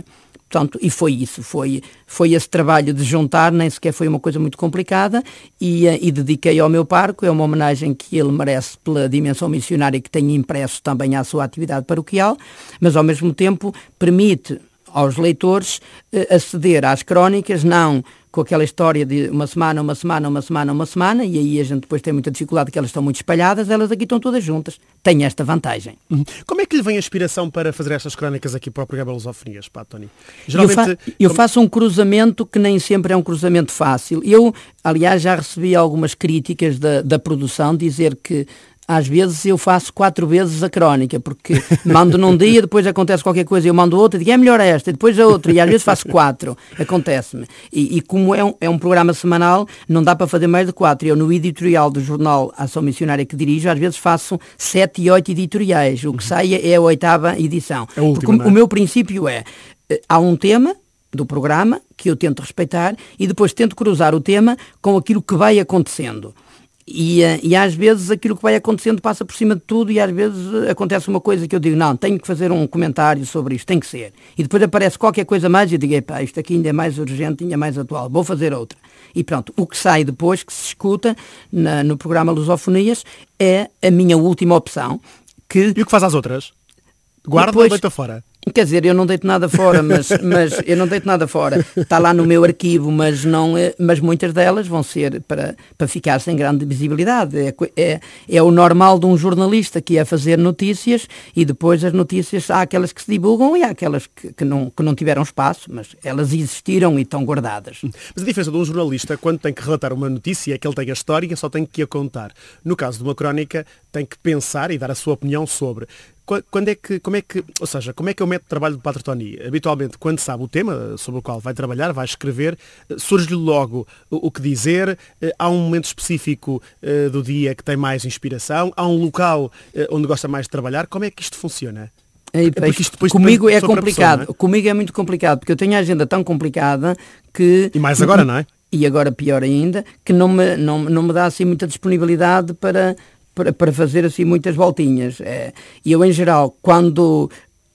Portanto, e foi isso, foi, foi esse trabalho de juntar, nem sequer foi uma coisa muito complicada, e, e dediquei ao meu parco, é uma homenagem que ele merece pela dimensão missionária que tem impresso também à sua atividade paroquial, mas ao mesmo tempo permite aos leitores eh, aceder às crónicas, não com aquela história de uma semana, uma semana, uma semana, uma semana, e aí a gente depois tem muita dificuldade que elas estão muito espalhadas, elas aqui estão todas juntas. Tem esta vantagem. Uhum. Como é que lhe vem a inspiração para fazer estas crónicas aqui para o programa Lusofonias, pá, Tony? Geralmente, eu, fa eu faço um cruzamento que nem sempre é um cruzamento fácil. Eu, aliás, já recebi algumas críticas da, da produção, dizer que às vezes eu faço quatro vezes a crónica, porque mando num dia, depois acontece qualquer coisa, eu mando outra, digo é melhor esta, e depois a outra, e às vezes faço quatro, acontece-me. E, e como é um, é um programa semanal, não dá para fazer mais de quatro. Eu no editorial do jornal Ação Missionária que dirijo, às vezes faço sete e oito editoriais, o que uhum. sai é a oitava edição. É a última, porque não é? O meu princípio é, há um tema do programa que eu tento respeitar e depois tento cruzar o tema com aquilo que vai acontecendo. E, e às vezes aquilo que vai acontecendo passa por cima de tudo e às vezes acontece uma coisa que eu digo, não, tenho que fazer um comentário sobre isto, tem que ser. E depois aparece qualquer coisa mais e eu digo, epá, isto aqui ainda é mais urgente, ainda é mais atual, vou fazer outra. E pronto, o que sai depois, que se escuta na, no programa Lusofonias, é a minha última opção. Que... E o que faz às outras? Guarda depois... ou deita fora? Quer dizer, eu não deito nada fora, mas, mas eu não deito nada fora. Está lá no meu arquivo, mas, não, mas muitas delas vão ser para, para ficar sem grande visibilidade. É, é, é o normal de um jornalista, que é fazer notícias e depois as notícias, há aquelas que se divulgam e há aquelas que, que, não, que não tiveram espaço, mas elas existiram e estão guardadas. Mas a diferença de um jornalista, quando tem que relatar uma notícia, é que ele tem a história, só tem que a contar. No caso de uma crónica, tem que pensar e dar a sua opinião sobre... Quando é que, como é que, ou seja, como é que é o método de trabalho do Padre Tony? Habitualmente, quando sabe o tema sobre o qual vai trabalhar, vai escrever, surge-lhe logo o, o que dizer, há um momento específico uh, do dia que tem mais inspiração, há um local uh, onde gosta mais de trabalhar, como é que isto funciona? É, porque isto depois comigo é complicado, pessoa, é? Comigo é muito complicado, porque eu tenho a agenda tão complicada que... E mais agora, não é? E agora pior ainda, que não me, não, não me dá assim muita disponibilidade para... Para, para fazer assim muitas voltinhas. É, e eu, em geral, quando,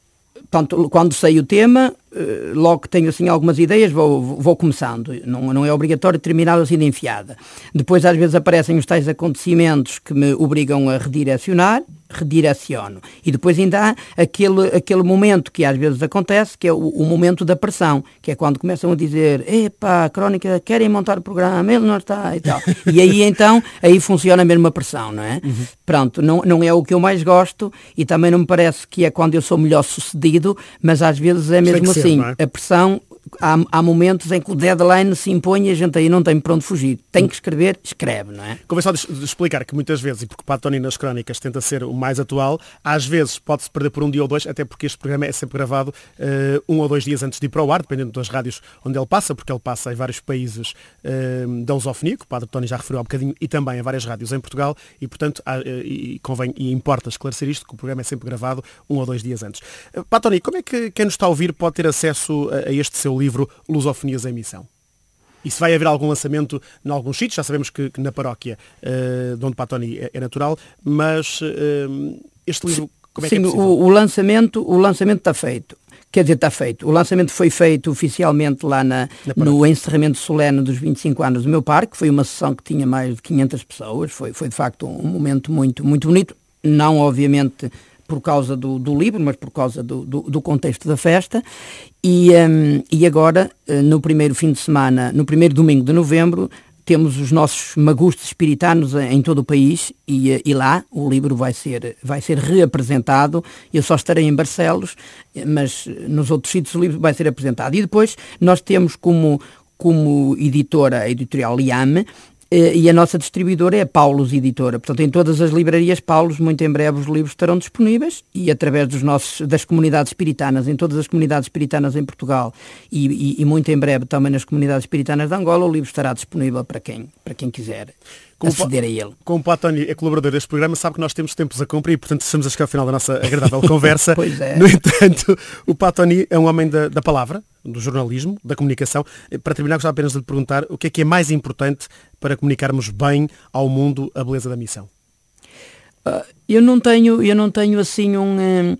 tanto, quando sei o tema, logo que tenho assim algumas ideias, vou, vou começando. Não, não é obrigatório terminar assim de enfiada. Depois, às vezes, aparecem os tais acontecimentos que me obrigam a redirecionar, redireciono. E depois ainda há aquele, aquele momento que às vezes acontece, que é o, o momento da pressão, que é quando começam a dizer, epá, a Crónica, querem montar o programa, ele não está e tal. E aí então, aí funciona mesmo a pressão, não é? Uhum. Pronto, não, não é o que eu mais gosto e também não me parece que é quando eu sou melhor sucedido, mas às vezes é mesmo assim, ser, é? A pressão... Há, há momentos em que o deadline se impõe e a gente aí não tem para onde fugir. Tem que escrever, escreve, não é? Convém só de, de explicar que muitas vezes, e porque o Padre Tony nas crónicas tenta ser o mais atual, às vezes pode-se perder por um dia ou dois, até porque este programa é sempre gravado uh, um ou dois dias antes de ir para o ar, dependendo das rádios onde ele passa, porque ele passa em vários países uh, da lusofonia, que o Padre Tony já referiu há um bocadinho, e também em várias rádios em Portugal, e portanto há, uh, e convém e importa esclarecer isto, que o programa é sempre gravado um ou dois dias antes. Uh, Padre Tony, como é que quem nos está a ouvir pode ter acesso a, a este seu livro Lusofonias em Missão? E se vai haver algum lançamento em alguns sítios, já sabemos que, que na paróquia uh, de onde Padre Tony é, é natural, mas uh, este livro, como é Sim, que é possível? O, o lançamento o lançamento está feito. Quer dizer, está feito. O lançamento foi feito oficialmente lá na, na no encerramento solene dos vinte e cinco anos do meu parque. Foi uma sessão que tinha mais de quinhentas pessoas. Foi, foi de facto um momento muito, muito bonito. Não, obviamente, por causa do, do livro, mas por causa do, do, do contexto da festa. E, um, e agora, no primeiro fim de semana, no primeiro domingo de novembro, temos os nossos magustos espiritanos em todo o país e, e lá o livro vai ser, vai ser reapresentado. Eu só estarei em Barcelos, mas nos outros sítios o livro vai ser apresentado. E depois nós temos como, como editora a editorial Liame, e a nossa distribuidora é a Paulos Editora. Portanto, em todas as livrarias Paulos, muito em breve os livros estarão disponíveis e através dos nossos, das comunidades espiritanas, em todas as comunidades espiritanas em Portugal e, e, e muito em breve também nas comunidades espiritanas de Angola, o livro estará disponível para quem, para quem quiser como aceder a ele. Como o Padre Tony é colaborador deste programa, sabe que nós temos tempos a cumprir, portanto estamos a chegar ao final da nossa agradável conversa. Pois é. No entanto, o Padre Tony é um homem da, da palavra, do jornalismo, da comunicação. Para terminar, gostava apenas de lhe perguntar o que é que é mais importante para comunicarmos bem ao mundo a beleza da missão. Uh, eu não tenho, eu não tenho assim um, um,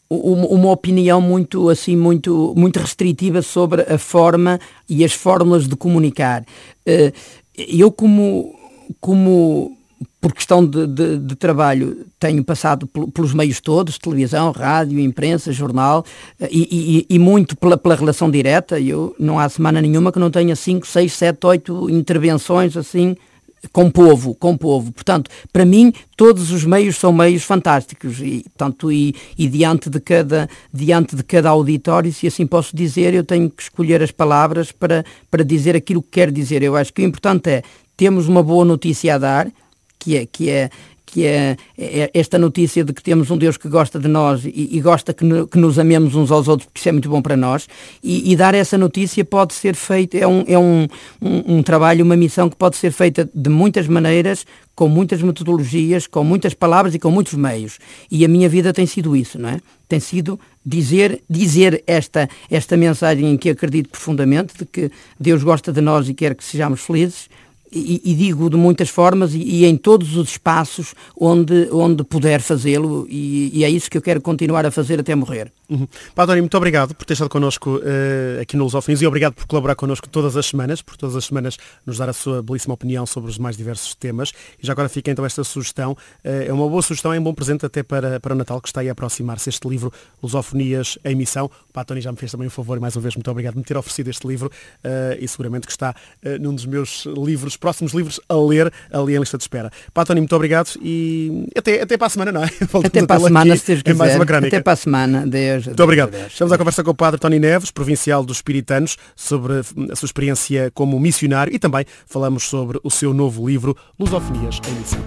uma opinião muito, assim, muito, muito restritiva sobre a forma e as fórmulas de comunicar. Eu, como, como por questão de, de, de trabalho, tenho passado pelos meios todos, televisão, rádio, imprensa, jornal, e, e, e muito pela, pela relação direta. Eu, não há semana nenhuma que não tenha cinco, seis, sete, oito intervenções assim, com povo, com povo. Portanto, para mim, todos os meios são meios fantásticos e, tanto, e, e diante, de cada, diante de cada auditório, se assim posso dizer, eu tenho que escolher as palavras para, para dizer aquilo que quero dizer. Eu acho que o importante é termos uma boa notícia a dar, que é, que é, que é, é esta notícia de que temos um Deus que gosta de nós e, e gosta que, no, que nos amemos uns aos outros, porque isso é muito bom para nós, e, e dar essa notícia pode ser feito, é, um, é um, um, um trabalho, uma missão que pode ser feita de muitas maneiras, com muitas metodologias, com muitas palavras e com muitos meios. E a minha vida tem sido isso, não é? Tem sido dizer, dizer esta, esta mensagem em que acredito profundamente, de que Deus gosta de nós e quer que sejamos felizes. E, e digo de muitas formas e, e em todos os espaços onde, onde puder fazê-lo, e, e é isso que eu quero continuar a fazer até morrer. Uhum. Padre António, muito obrigado por ter estado connosco uh, aqui no Lusófonos, e obrigado por colaborar connosco todas as semanas, por todas as semanas nos dar a sua belíssima opinião sobre os mais diversos temas. E já agora fica então esta sugestão, uh, é uma boa sugestão, é um bom presente até para, para o Natal, que está aí a aproximar-se, este livro Lusofonias em Missão. O Padre António já me fez também um favor, e mais uma vez muito obrigado por me ter oferecido este livro, uh, e seguramente que está uh, num dos meus livros, próximos livros a ler, ali em lista de espera. Padre António, muito obrigado e até, até para a semana, não é? Até para a semana, se Deus quiser. Mais uma crónica. Até para a semana. Deus. Muito obrigado. Estamos à conversa com o Padre Tony Neves, provincial dos Puritanos, sobre a sua experiência como missionário, e também falamos sobre o seu novo livro, Lusofonias em Missão.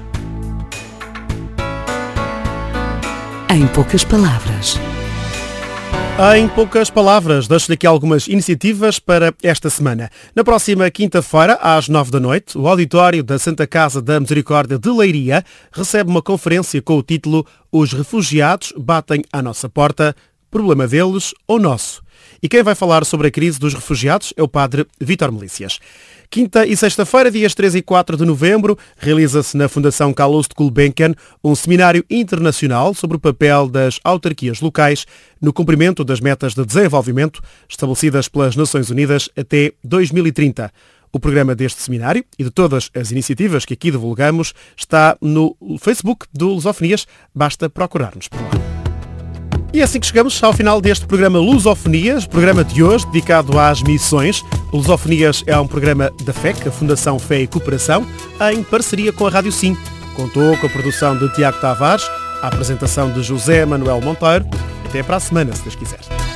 Em poucas palavras. Em poucas palavras, deixo-lhe aqui algumas iniciativas para esta semana. Na próxima quinta-feira, às nove da noite, o auditório da Santa Casa da Misericórdia de Leiria recebe uma conferência com o título Os refugiados batem à nossa porta, problema deles ou nosso? E quem vai falar sobre a crise dos refugiados é o Padre Vítor Melícias. Quinta e sexta-feira, dias três e quatro de novembro, realiza-se na Fundação Carlos de Gulbenkian um seminário internacional sobre o papel das autarquias locais no cumprimento das metas de desenvolvimento estabelecidas pelas Nações Unidas até dois mil e trinta. O programa deste seminário e de todas as iniciativas que aqui divulgamos está no Facebook do Lusofonias, basta procurar-nos por lá. E é assim que chegamos ao final deste programa Lusofonias, programa de hoje dedicado às missões. O Lusofonias é um programa da F E C, a Fundação Fé e Cooperação, em parceria com a Rádio Sim. Contou com a produção de Tiago Tavares, a apresentação de José Manuel Monteiro. Até para a semana, se Deus quiser.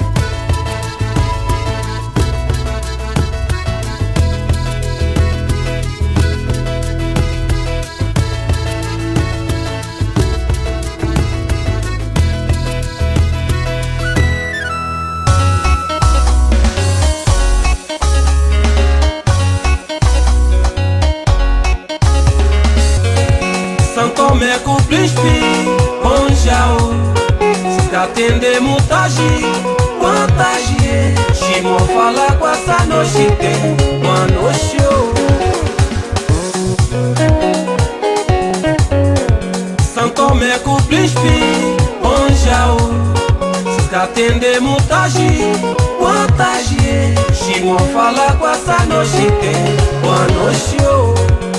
Tomé com príncipe, Bonjao, se atender mutagi, quantagie, Shimon fala com essa noite, mano show. São Tomé com príncipe, Bonjao, se atender mutagi, quantagie, Shimon fala com essa noite, mano show.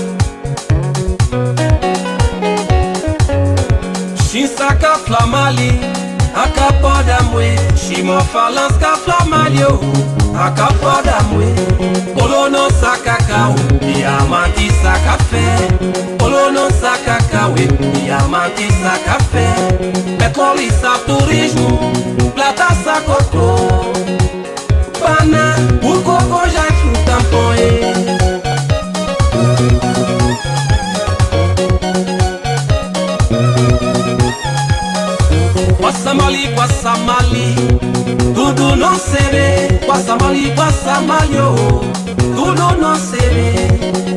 Saka flamali, akapoda mwe, shimo falanska flamalio, akapoda mwe, polono saka kawe, diamanti saka fe, polono saka kawe, diamanti saka fe, petroli sa turismo, plata sa coco, bana, o coco já chutampoe. Guassamali, guassamali, tudo não se vê. Guassamali, guassamalho, tudo não se vê.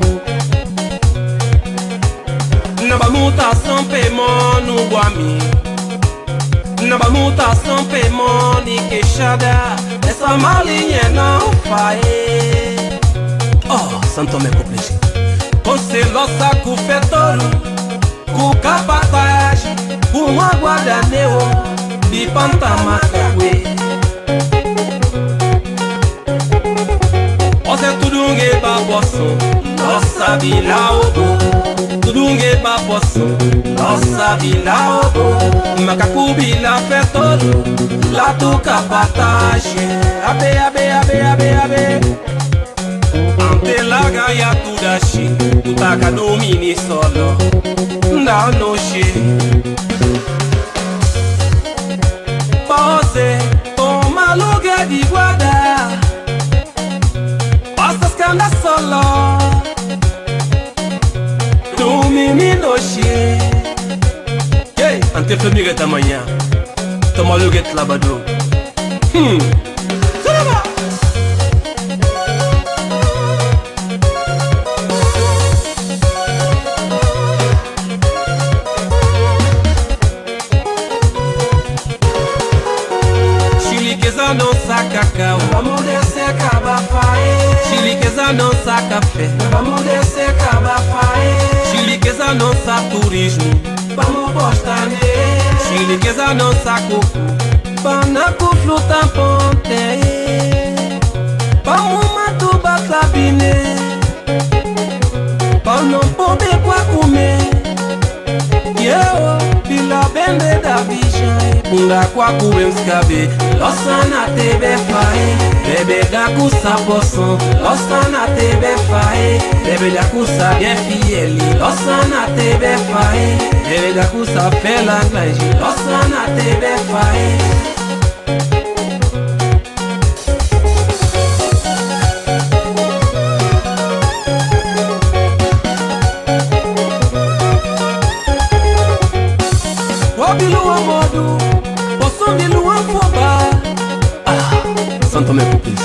Naba mutação pemon no guami, naba mutação pemon e queixada. Essa malinha não faz. Oh, Santo me complice. Você loça com fetoro, com capataz, com água da neo, bi panta makwe Ose tudunge ba posso Nossa vila obo Tudunge ba posso Nossa vila obo Macaco bila fetolo La tu capatache Abe abe abe abe abe Ante la gaia tu dashi Tu taca domini solo Da noche Pose Toma lugar di guarda Basta scanda solo Domini noche Hey, ante família da manhã Toma lugar de labado Hmm Salama não saca cacau, vamos descer cabafaê. Chiliqueza não saca café, vamos descer cabafaê. Chiliqueza não saca turismo, vamos postar nele. Chiliqueza não saca coco, panaco fruta ponte. Vamos matuba clabine, para não poder qua comer. Eu, pila bende da bicha, punda qua kuem skabe. Losana tebe fae, bebe da kusa poson. Losana tebe fae, bebe da kusa bien fieli. Losana tebe fae, bebe da kusa fela glanji. Losana tebe fae. Wabiluwa modu, poson biluwa foba. Ah, santo me pupis.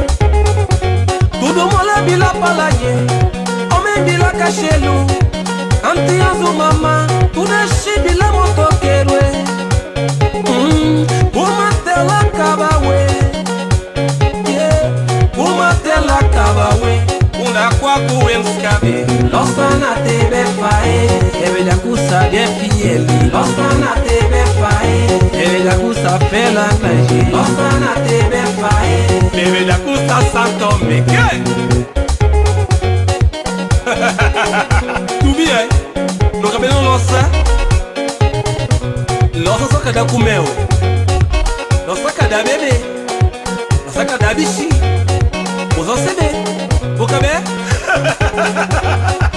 Tudo mola bila palaye, ome bila kashelu. Anti azu mama, tuda shi bila motokerwe. Mm, uma tela kabawe. Yeah, uma tela kabawe. Una kwa kuemskabe. Losana tebe fae, ebe da kusa bien fieli. Losana tebe fae, ebe da kusa fela kanji. Losana tebe fae, ebe da kusa santo meke. Tu viens, no cabelo nossa. Nossa soca da comeu. Nossa cada bebê. Nossa cada bichi. Os O C B. O cabelo?